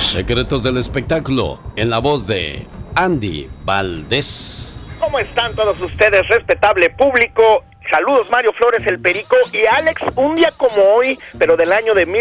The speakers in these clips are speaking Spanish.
Secretos del espectáculo, en la voz de Andy Valdés. ¿Cómo están todos ustedes, respetable público? Saludos, Mario Flores, el Perico. Y Alex, un día como hoy, pero del año de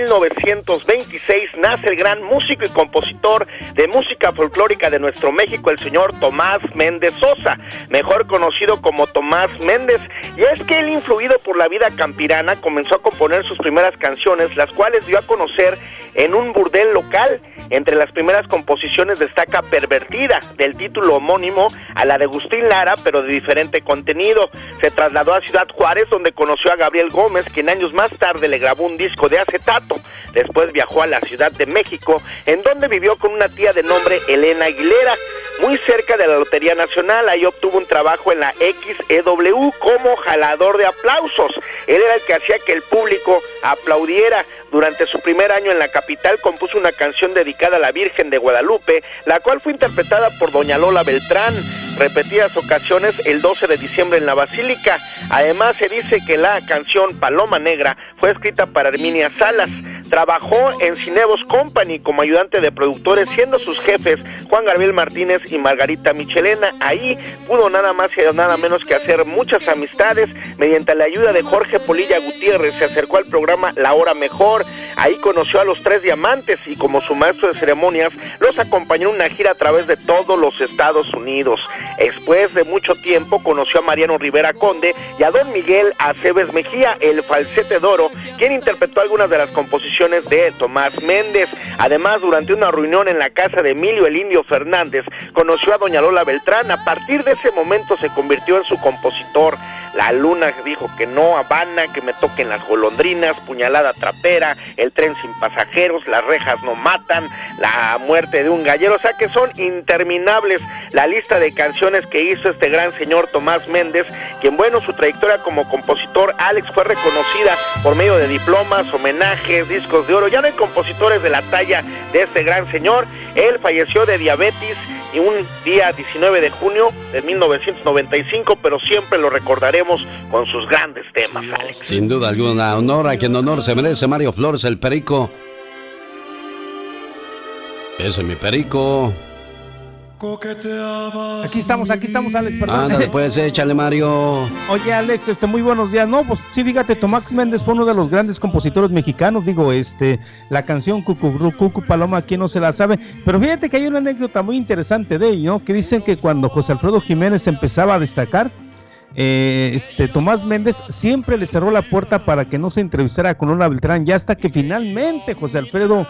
1926, nace el gran músico y compositor de música folclórica de nuestro México, el señor Tomás Méndez Sosa, mejor conocido como Tomás Méndez. Y es que él, influido por la vida campirana, comenzó a componer sus primeras canciones, las cuales dio a conocer en un burdel local. Entre las primeras composiciones destaca Pervertida, del título homónimo a la de Agustín Lara, pero de diferente contenido. Se trasladó a Ciudad Juárez, donde conoció a Gabriel Gómez, quien años más tarde le grabó un disco de acetato. Después viajó a la Ciudad de México, en donde vivió con una tía de nombre Elena Aguilera, muy cerca de la Lotería Nacional. Ahí obtuvo un trabajo en la XEW como jalador de aplausos. Él era el que hacía que el público aplaudiera. Durante su primer año en la capital compuso una canción dedicada a la Virgen de Guadalupe, la cual fue interpretada por doña Lola Beltrán, repetidas ocasiones el 12 de diciembre en la Basílica. Además se dice que la canción Paloma Negra fue escrita para Herminia Salas. Trabajó en Cinevos Company como ayudante de productores, siendo sus jefes Juan Gabriel Martínez y Margarita Michelena. Ahí pudo nada más y nada menos que hacer muchas amistades. Mediante la ayuda de Jorge Polilla Gutiérrez se acercó al programa La Hora Mejor. Ahí conoció a los Tres Diamantes y como su maestro de ceremonias los acompañó en una gira a través de todos los Estados Unidos. Después de mucho tiempo conoció a Mariano Rivera Conde y a don Miguel Aceves Mejía, el falsete de oro, quien interpretó algunas de las composiciones de Tomás Méndez. Además, durante una reunión en la casa de Emilio el Indio Fernández, conoció a doña Lola Beltrán. A partir de ese momento se convirtió en su compositor. La Luna dijo que no, Habana, que me toquen las golondrinas, Puñalada Trapera, El tren sin pasajeros, Las rejas no matan, La muerte de un gallero. O sea que son interminables la lista de canciones que hizo este gran señor Tomás Méndez, quien, bueno, su trayectoria como compositor, Alex, fue reconocida por medio de diplomas, homenajes, discos de oro. Ya no hay compositores de la talla de este gran señor. Él falleció de diabetes y un día 19 de junio de 1995, pero siempre lo recordaremos con sus grandes temas, Alex. Sin duda alguna, honor a quien honor se merece. Mario Flores, el Perico. Ese es mi Perico. Aquí estamos, Alex, perdón. Ándale, pues, échale, Mario. Oye, Alex, muy buenos días. No, pues sí, fíjate, Tomás Méndez fue uno de los grandes compositores mexicanos. Digo, la canción Cucu Paloma, ¿quién no se la sabe? Pero fíjate que hay una anécdota muy interesante de ello, ¿no? Que dicen que cuando José Alfredo Jiménez empezaba a destacar, Tomás Méndez siempre le cerró la puerta para que no se entrevistara con Lola Beltrán, ya hasta que finalmente José Alfredo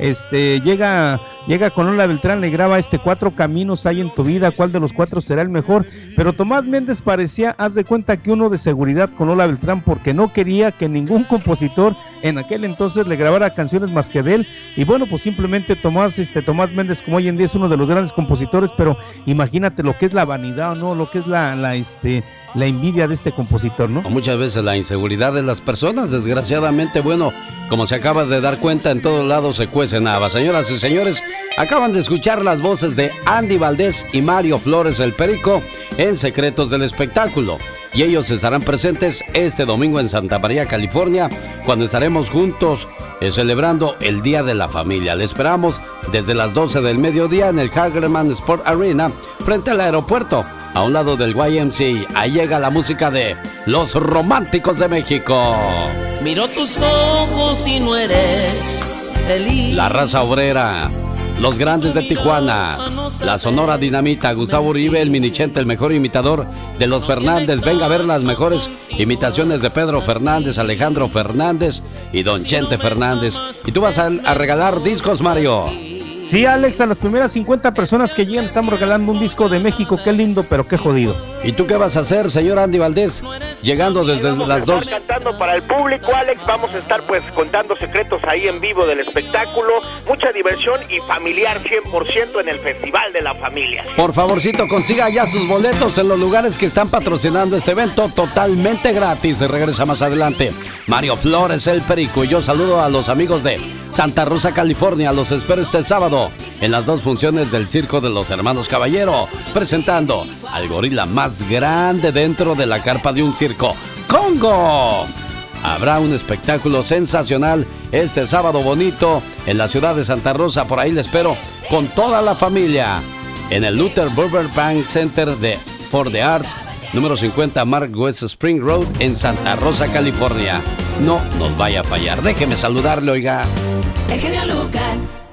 llega con Lola Beltrán, le graba 4 caminos hay en tu vida, ¿cuál de los 4 será el mejor? Pero Tomás Méndez parecía, haz de cuenta, que uno de seguridad con Lola Beltrán, porque no quería que ningún compositor en aquel entonces le grabara canciones más que de él. Y bueno, pues simplemente Tomás Méndez, como hoy en día es uno de los grandes compositores, pero imagínate lo que es la vanidad, ¿no? Lo que es la envidia de este compositor, ¿no? O muchas veces la inseguridad de las personas, desgraciadamente, bueno, como se acaba de dar cuenta, en todos lados se cuecen habas. Señoras y señores, acaban de escuchar las voces de Andy Valdés y Mario Flores, el Perico, en Secretos del Espectáculo. Y ellos estarán presentes este domingo en Santa María, California, cuando estaremos juntos celebrando el Día de la Familia. Le esperamos desde las 12 del mediodía en el Hagerman Sport Arena, frente al aeropuerto, a un lado del YMCA. Ahí llega la música de Los Románticos de México. Miro tus ojos y no eres feliz. La Raza Obrera, Los Grandes de Tijuana, la Sonora Dinamita, Gustavo Uribe, el Minichente, el mejor imitador de los Fernández. Venga a ver las mejores imitaciones de Pedro Fernández, Alejandro Fernández y Don Chente Fernández. Y tú vas a regalar discos, Mario. Sí, Alex, a las primeras 50 personas que lleguen estamos regalando un disco de México. Qué lindo, pero qué jodido. ¿Y tú qué vas a hacer, señor Andy Valdés? Llegando desde las 2. Cantando para el público, Alex. Vamos a estar pues contando secretos ahí en vivo del espectáculo. Mucha diversión y familiar 100% en el Festival de la Familia. Por favorcito, consiga ya sus boletos en los lugares que están patrocinando este evento totalmente gratis. Se regresa más adelante Mario Flores, el Perico. Y yo saludo a los amigos de Santa Rosa, California. Los espero este sábado en las 2 funciones del Circo de los Hermanos Caballero, presentando al gorila más grande dentro de la carpa de un circo, Congo. Habrá un espectáculo sensacional este sábado bonito en la ciudad de Santa Rosa. Por ahí le espero con toda la familia en el Luther Burbank Center for the Arts, número 50 Mark West Spring Road en Santa Rosa, California. No nos vaya a fallar. Déjeme saludarle, oiga. El genio Lucas.